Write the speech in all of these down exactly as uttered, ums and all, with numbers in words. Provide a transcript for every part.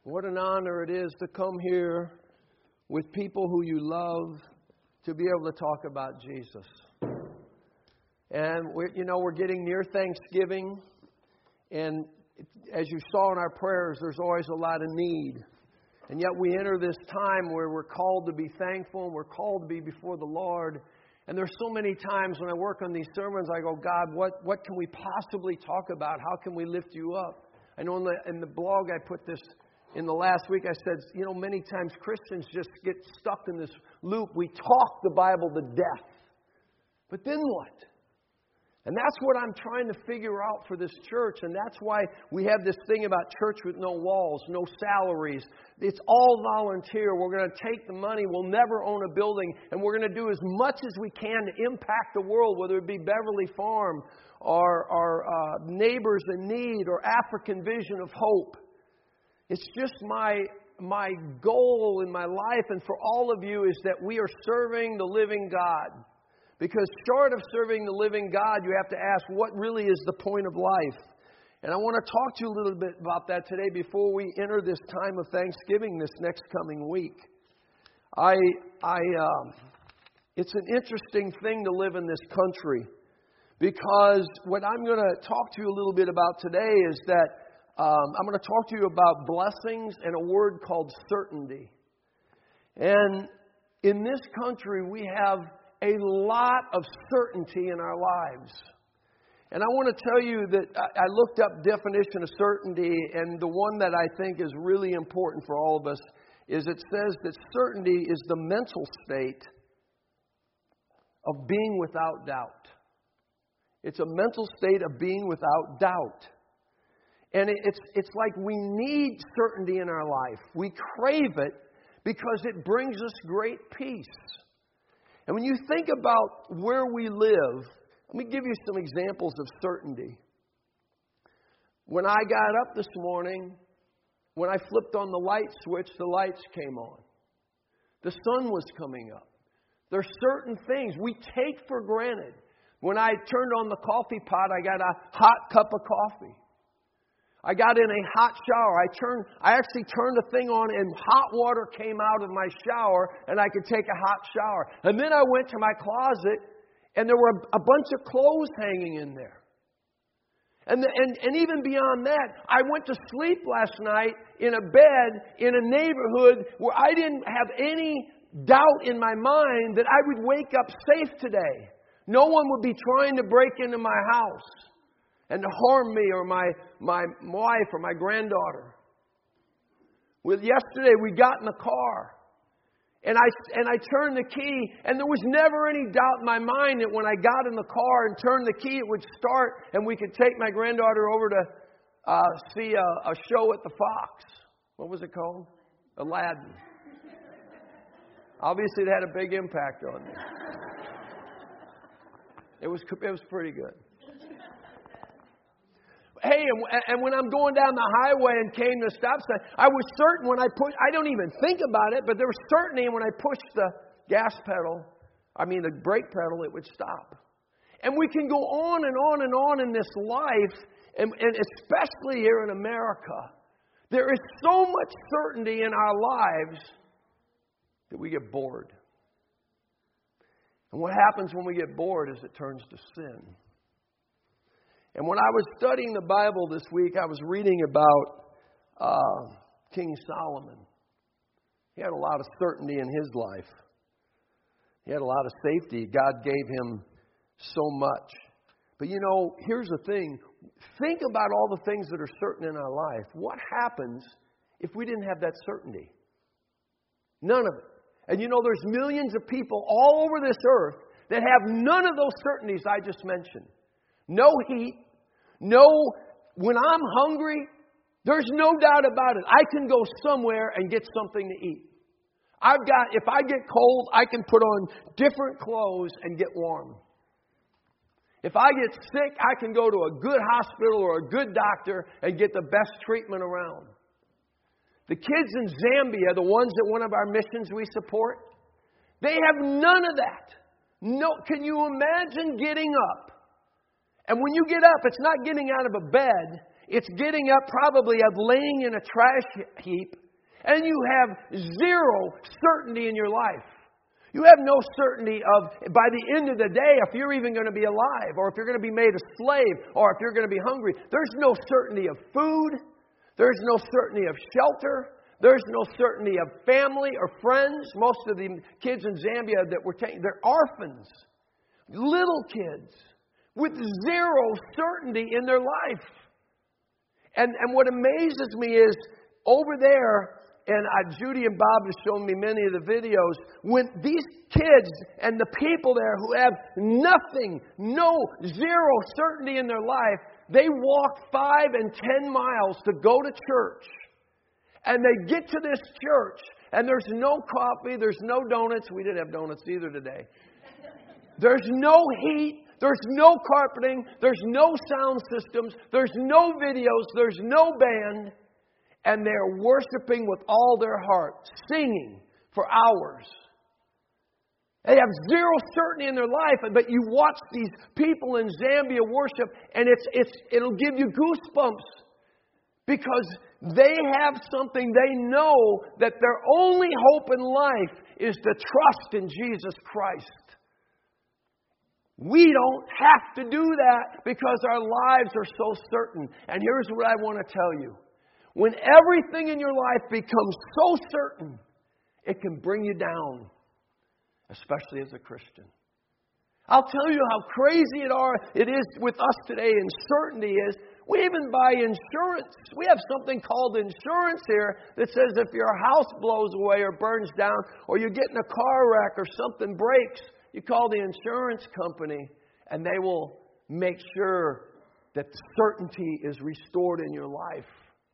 What an honor it is to come here with people who you love to be able to talk about Jesus. And, we're, you know, we're getting near Thanksgiving. And as you saw in our prayers, there's always a lot of need. And yet we enter this time where we're called to be thankful and we're called to be before the Lord. And there's so many times when I work on these sermons, I go, God, what, what can we possibly talk about? How can we lift you up? I know in the, in the blog I put this in the last week. I said, you know, many times Christians just get stuck in this loop. We talk the Bible to death. But then what? And that's what I'm trying to figure out for this church. And that's why we have this thing about church with no walls, no salaries. It's all volunteer. We're going to take the money. We'll never own a building. And we're going to do as much as we can to impact the world, whether it be Beverly Farm or our uh, neighbors in need or African Vision of Hope. It's just my, my goal in my life and for all of you is that we are serving the living God. Because short of serving the living God, you have to ask, what really is the point of life? And I want to talk to you a little bit about that today before we enter this time of Thanksgiving this next coming week. I, I, um, it's an interesting thing to live in this country. Because what I'm going to talk to you a little bit about today is that um, I'm going to talk to you about blessings and a word called certainty. And in this country, we have a lot of certainty in our lives. And I want to tell you that I looked up definition of certainty, and the one that I think is really important for all of us is it says that certainty is the mental state of being without doubt. It's a mental state of being without doubt. And it's, it's like we need certainty in our life. We crave it because it brings us great peace. And when you think about where we live, let me give you some examples of certainty. When I got up this morning, when I flipped on the light switch, the lights came on. The sun was coming up. There are certain things we take for granted. When I turned on the coffee pot, I got a hot cup of coffee. I got in a hot shower. I turned, I actually turned the thing on and hot water came out of my shower and I could take a hot shower. And then I went to my closet and there were a bunch of clothes hanging in there. And, the, and, and even beyond that, I went to sleep last night in a bed in a neighborhood where I didn't have any doubt in my mind that I would wake up safe today. No one would be trying to break into my house and to harm me or my, my wife or my granddaughter. Well, yesterday we got in the car and I, and I turned the key and there was never any doubt in my mind that when I got in the car and turned the key it would start and we could take my granddaughter over to uh, see a, a show at the Fox. What was it called? Aladdin. Obviously it had a big impact on me. It was, it was pretty good. Hey, and, and when I'm going down the highway and came to a stop sign, I was certain when I push, I don't even think about it, but there was certainty when I pushed the gas pedal, I mean the brake pedal, it would stop. And we can go on and on and on in this life, and, and especially here in America. There is so much certainty in our lives that we get bored. And what happens when we get bored is it turns to sin. And when I was studying the Bible this week, I was reading about uh, King Solomon. He had a lot of certainty in his life. He had a lot of safety. God gave him so much. But you know, here's the thing. Think about all the things that are certain in our life. What happens if we didn't have that certainty? None of it. And you know, there's millions of people all over this earth that have none of those certainties I just mentioned. No heat. No, when I'm hungry, there's no doubt about it. I can go somewhere and get something to eat. I've got, if I get cold, I can put on different clothes and get warm. If I get sick, I can go to a good hospital or a good doctor and get the best treatment around. The kids in Zambia, the ones at one of our missions we support, they have none of that. No, can you imagine getting up? And when you get up, it's not getting out of a bed. It's getting up probably of laying in a trash heap, and you have zero certainty in your life. You have no certainty of, by the end of the day, if you're even going to be alive, or if you're going to be made a slave, or if you're going to be hungry. There's no certainty of food. There's no certainty of shelter. There's no certainty of family or friends. Most of the kids in Zambia that were taken, they're orphans. Little kids with zero certainty in their life. And, and what amazes me is, over there, and uh, Judy and Bob have shown me many of the videos, when these kids and the people there who have nothing, no, zero certainty in their life, they walk five and ten miles to go to church. And they get to this church, and there's no coffee, there's no donuts. We didn't have donuts either today. There's no heat, there's no carpeting, there's no sound systems, there's no videos, there's no band. And they're worshiping with all their heart, singing for hours. They have zero certainty in their life, but you watch these people in Zambia worship, and it's it's it'll give you goosebumps because they have something. They know that their only hope in life is to trust in Jesus Christ. We don't have to do that because our lives are so certain. And here's what I want to tell you. When everything in your life becomes so certain, it can bring you down, especially as a Christian. I'll tell you how crazy it are it is with us today, and certainty is, we even buy insurance. We have something called insurance here that says if your house blows away or burns down, or you get in a car wreck or something breaks, you call the insurance company, and they will make sure that certainty is restored in your life.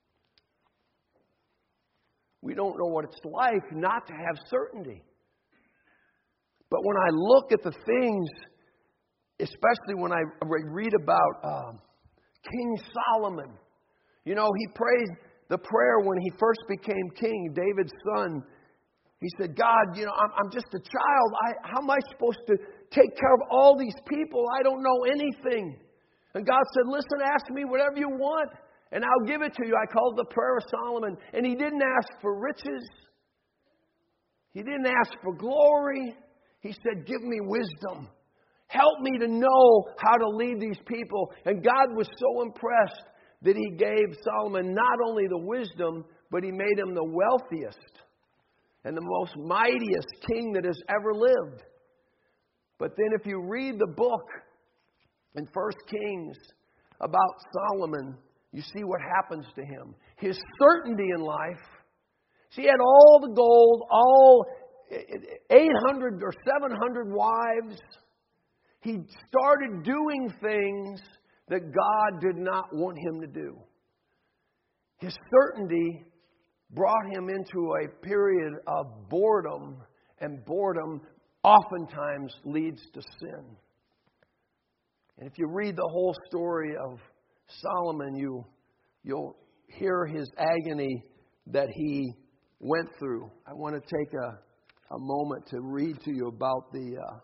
We don't know what it's like not to have certainty. But when I look at the things, especially when I read about um, King Solomon, you know, he prayed the prayer when he first became king, David's son. He said, God, you know, I'm, I'm just a child. I, how am I supposed to take care of all these people? I don't know anything. And God said, listen, ask me whatever you want, and I'll give it to you. I called the prayer of Solomon. And he didn't ask for riches. He didn't ask for glory. He said, give me wisdom. Help me to know how to lead these people. And God was so impressed that he gave Solomon not only the wisdom, but he made him the wealthiest and the most mightiest king that has ever lived. But then if you read the book in First Kings about Solomon, you see what happens to him. His certainty in life. See, he had all the gold, all eight hundred or seven hundred wives. He started doing things that God did not want him to do. His certainty brought him into a period of boredom, and boredom oftentimes leads to sin. And if you read the whole story of Solomon, you, you'll hear his agony that he went through. I want to take a, a moment to read to you about the uh,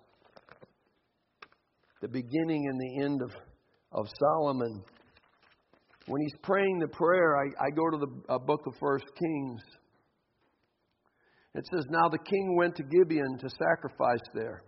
the beginning and the end of, of Solomon. When he's praying the prayer, I, I go to the uh, book of First Kings. It says, now the king went to Gibeon to sacrifice there.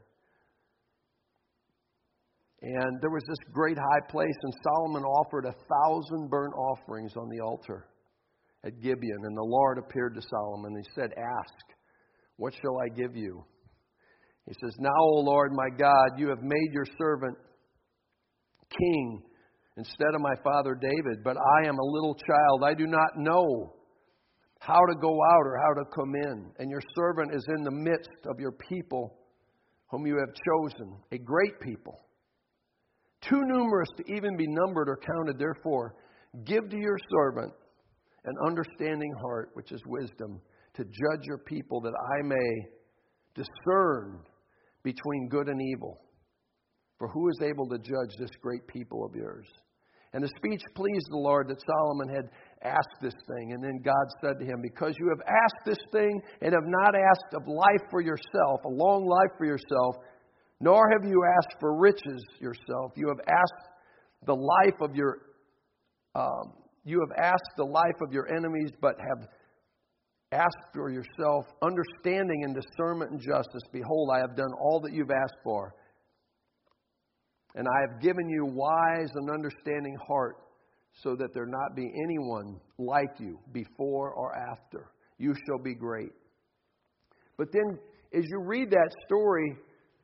And there was this great high place, and Solomon offered a thousand burnt offerings on the altar at Gibeon. And the Lord appeared to Solomon, and he said, ask, what shall I give you? He says, now, O Lord my God, you have made your servant king instead of my father David, but I am a little child. I do not know how to go out or how to come in. And your servant is in the midst of your people whom you have chosen, a great people, too numerous to even be numbered or counted. Therefore, give to your servant an understanding heart, which is wisdom, to judge your people, that I may discern between good and evil. For who is able to judge this great people of yours? And the speech pleased the Lord that Solomon had asked this thing. And then God said to him, because you have asked this thing and have not asked of life for yourself, a long life for yourself, nor have you asked for riches yourself. You have asked the life of your um, you have asked the life of your enemies, but have asked for yourself understanding and discernment and justice. Behold, I have done all that you've asked for. And I have given you wise and understanding heart, so that there not be anyone like you before or after. You shall be great. But then, as you read that story,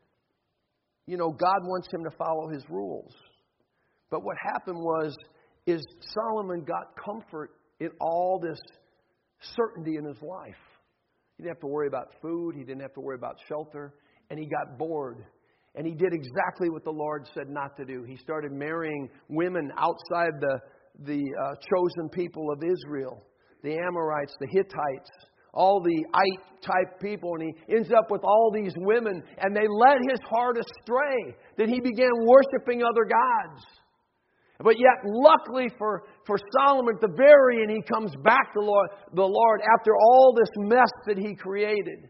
you know, God wants him to follow his rules. But what happened was, is Solomon got comfort in all this certainty in his life. He didn't have to worry about food. He didn't have to worry about shelter. And he got bored. And he did exactly what the Lord said not to do. He started marrying women outside the, the uh, chosen people of Israel. The Amorites, the Hittites, all the Ite-type people. And he ends up with all these women. And they led his heart astray. Then he began worshiping other gods. But yet, luckily for, for Solomon, at the very end, he comes back to Lord, the Lord after all this mess that he created.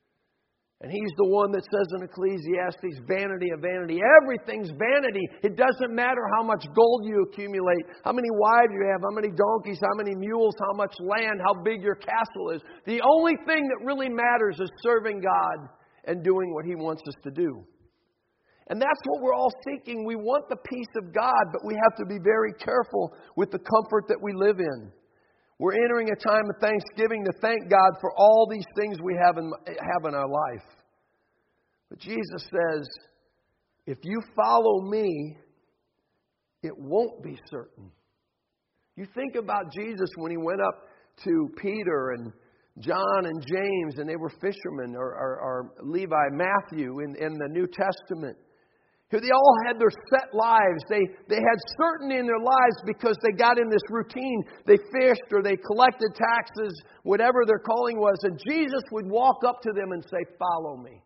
And he's the one that says in Ecclesiastes, vanity of vanity. Everything's vanity. It doesn't matter how much gold you accumulate, how many wives you have, how many donkeys, how many mules, how much land, how big your castle is. The only thing that really matters is serving God and doing what He wants us to do. And that's what we're all seeking. We want the peace of God, but we have to be very careful with the comfort that we live in. We're entering a time of thanksgiving to thank God for all these things we have in, have in our life. But Jesus says, if you follow me, it won't be certain. You think about Jesus when He went up to Peter and John and James, and they were fishermen, or, or, or Levi, Matthew in, in the New Testament. They all had their set lives. They, they had certainty in their lives because they got in this routine. They fished or they collected taxes, whatever their calling was. And Jesus would walk up to them and say, follow me.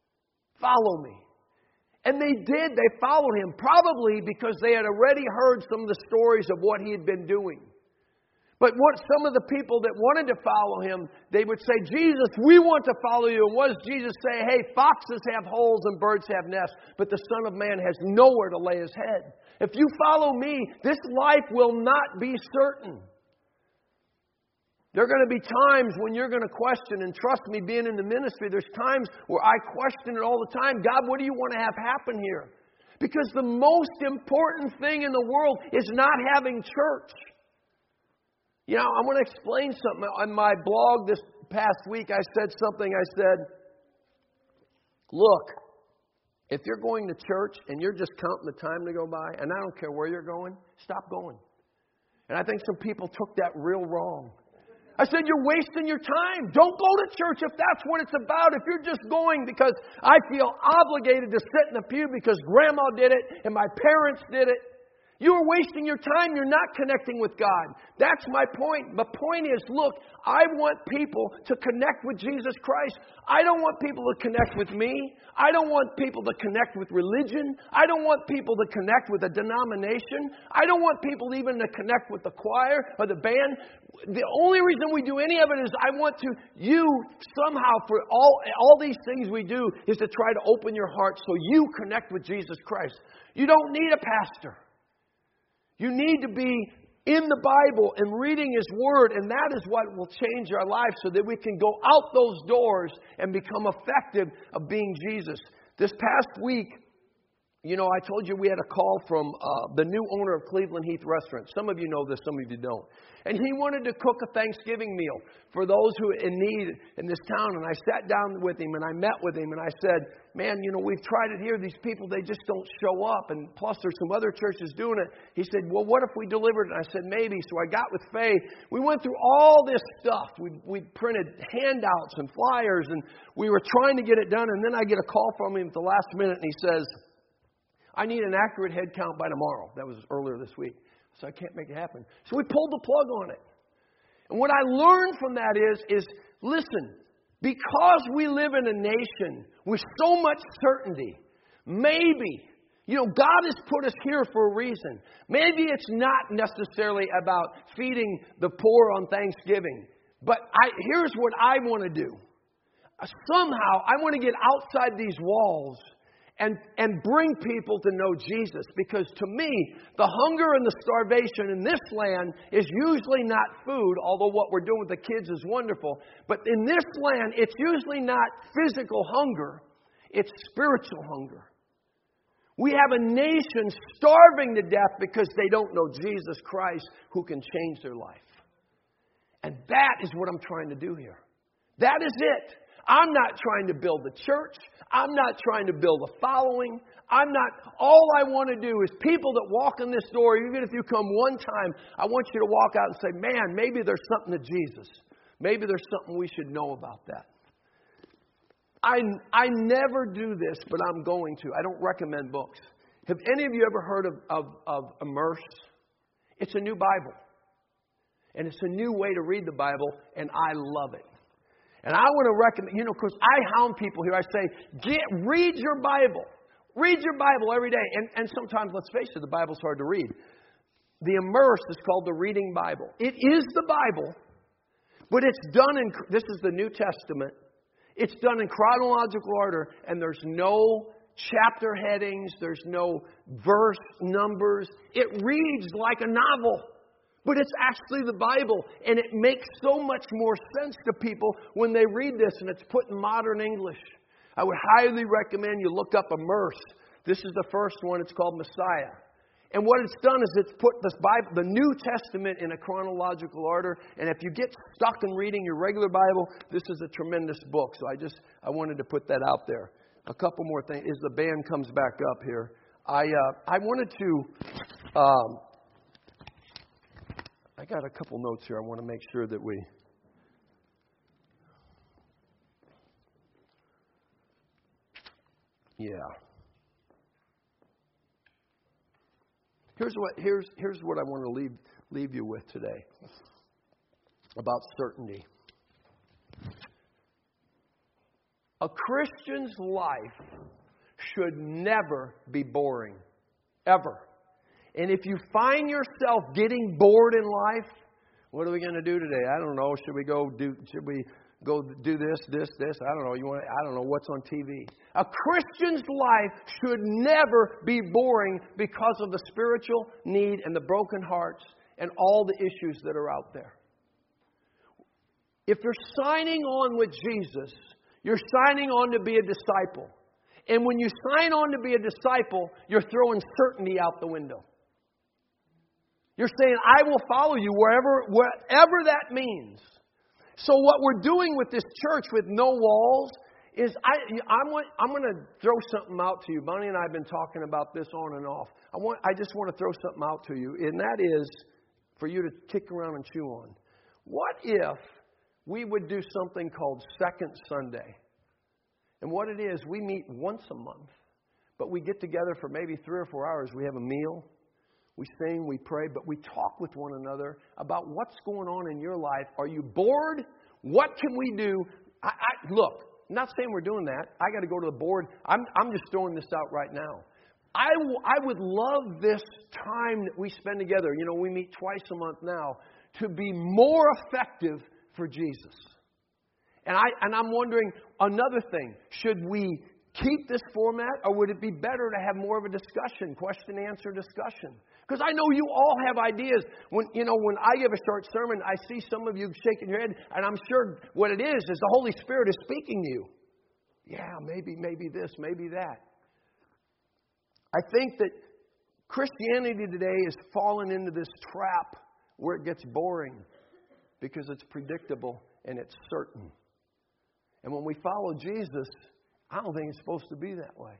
Follow me. And they did. They followed Him, probably because they had already heard some of the stories of what He had been doing. But what some of the people that wanted to follow Him, they would say, Jesus, we want to follow you. And what does Jesus say? Hey, foxes have holes and birds have nests, but the Son of Man has nowhere to lay His head. If you follow me, this life will not be certain. There are going to be times when you're going to question, and trust me, being in the ministry, there's times where I question it all the time. God, what do you want to have happen here? Because the most important thing in the world is not having church. You know, I want to explain something. On my blog this past week, I said something. I said, look, if you're going to church and you're just counting the time to go by, and I don't care where you're going, stop going. And I think some people took that real wrong. I said, you're wasting your time. Don't go to church if that's what it's about. If you're just going because I feel obligated to sit in the pew because Grandma did it and my parents did it, you are wasting your time. You're not connecting with God. That's my point. The point is, look, I want people to connect with Jesus Christ. I don't want people to connect with me. I don't want people to connect with religion. I don't want people to connect with a denomination. I don't want people even to connect with the choir or the band. The only reason we do any of it is I want to, you somehow, for all, all these things we do, is to try to open your heart so you connect with Jesus Christ. You don't need a pastor. You need to be in the Bible and reading His Word, and that is what will change our lives so that we can go out those doors and become effective of being Jesus. This past week, you know, I told you we had a call from uh, the new owner of Cleveland Heath Restaurant. Some of you know this, some of you don't. And he wanted to cook a Thanksgiving meal for those who are in need in this town. And I sat down with him and I met with him and I said, man, you know, we've tried it here. These people, they just don't show up. And plus there's some other churches doing it. He said, well, what if we delivered it? And I said, maybe. So I got with Faye. We went through all this stuff. We we printed handouts and flyers and we were trying to get it done. And then I get a call from him at the last minute and he says, I need an accurate head count by tomorrow. That was earlier this week. So I can't make it happen. So we pulled the plug on it. And what I learned from that is, is listen, because we live in a nation with so much certainty, maybe, you know, God has put us here for a reason. Maybe it's not necessarily about feeding the poor on Thanksgiving. But I, here's what I want to do. Somehow, I want to get outside these walls and, and bring people to know Jesus. Because to me, the hunger and the starvation in this land is usually not food, although what we're doing with the kids is wonderful. But in this land, it's usually not physical hunger. It's spiritual hunger. We have a nation starving to death because they don't know Jesus Christ who can change their life. And that is what I'm trying to do here. That is it. I'm not trying to build a church. I'm not trying to build a following. I'm not, all I want to do is people that walk in this door, even if you come one time, I want you to walk out and say, man, maybe there's something to Jesus. Maybe there's something we should know about that. I, I never do this, but I'm going to. I don't recommend books. Have any of you ever heard of, of, of Immerse? It's a new Bible. And it's a new way to read the Bible, and I love it. And I want to recommend, you know, because I hound people here. I say, get, read your Bible. Read your Bible every day. And, and sometimes, let's face it, the Bible's hard to read. The Immerse is called the Reading Bible. It is the Bible, but it's done in, this is the New Testament. It's done in chronological order, and there's no chapter headings. There's no verse numbers. It reads like a novel. But it's actually the Bible, and it makes so much more sense to people when they read this, and it's put in modern English. I would highly recommend you look up Immerse. This is the first one. It's called Messiah. And what it's done is it's put this Bible, the New Testament, in a chronological order. And if you get stuck in reading your regular Bible, this is a tremendous book. So I just I wanted to put that out there. A couple more things. As the band comes back up here, I uh, I wanted to. Um, I got a couple notes here. I want to make sure that we. Yeah. Here's what here's here's what I want to leave leave you with today about certainty. A Christian's life should never be boring, ever. And if you find yourself getting bored in life, what are we going to do today? I don't know. Should we go do? Should we go do this, this, this? I don't know. You want? I don't know what's on T V. A Christian's life should never be boring because of the spiritual need and the broken hearts and all the issues that are out there. If you're signing on with Jesus, you're signing on to be a disciple. And when you sign on to be a disciple, you're throwing certainty out the window. You're saying, I will follow you wherever, wherever that means. So what we're doing with this church with no walls is I, I'm, I'm going to throw something out to you. Bonnie and I have been talking about this on and off. I want, I just want to throw something out to you, and that is for you to kick around and chew on. What if we would do something called Second Sunday? And what it is, we meet once a month, but we get together for maybe three or four hours. We have a meal. We sing, we pray, but we talk with one another about what's going on in your life. Are you bored? What can we do? I, I, look, I'm not saying we're doing that. I got to go to the board. I'm, I'm just throwing this out right now. I, w- I would love this time that we spend together. You know, we meet twice a month now to be more effective for Jesus. And, I, and I'm wondering another thing. Should we keep this format, or would it be better to have more of a discussion, question-answer discussion? Because I know you all have ideas. When you know, when I give a short sermon, I see some of you shaking your head, and I'm sure what it is is the Holy Spirit is speaking to you. Yeah, maybe, maybe this, maybe that. I think that Christianity today is fallen into this trap where it gets boring because it's predictable and it's certain. And when we follow Jesus, I don't think it's supposed to be that way.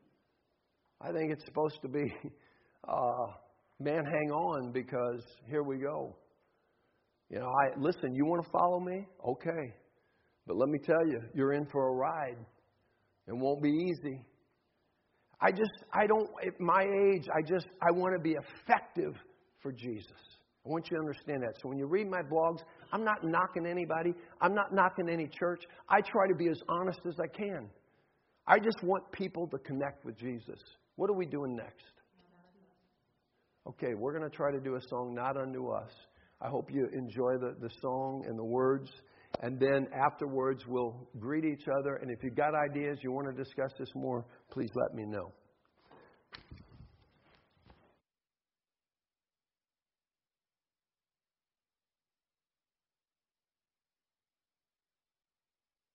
I think it's supposed to be, uh, man, hang on, because here we go. You know, I listen, you want to follow me? Okay. But let me tell you, you're in for a ride. It won't be easy. I just, I don't, at my age, I just, I want to be effective for Jesus. I want you to understand that. So when you read my blogs, I'm not knocking anybody. I'm not knocking any church. I try to be as honest as I can. I just want people to connect with Jesus. What are we doing next? Okay, we're going to try to do a song, Not Unto Us. I hope you enjoy the, the song and the words. And then afterwards, we'll greet each other. And if you've got ideas, you want to discuss this more, please let me know.